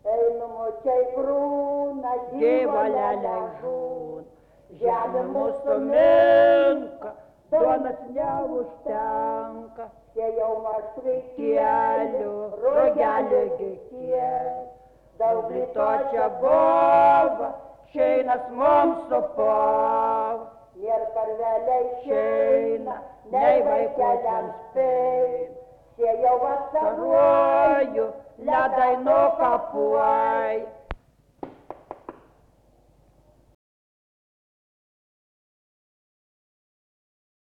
Einu močiai krūna, gyvalelė žūn, žemė mūsų minka, duonas neužtenka. Sėjau aš Kelių, rogelių gikies, daug ryto čia buvo, šeinas mums supova. Ir karveliai Šeina, nei vaikutėms pein, sėjau asaruoju, saruoju, ledai nukapuoj.